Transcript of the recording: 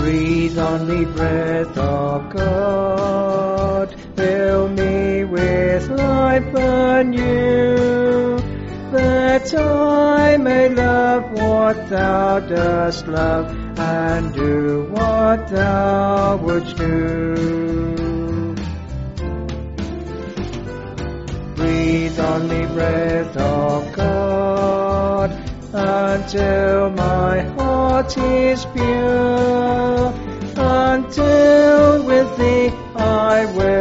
Breathe on me, breath of God, fill me with life anew, that I may love what thou dost love, and do what thou wouldst do. Breathe on me, breath of God, until my heart is pure, until with thee I will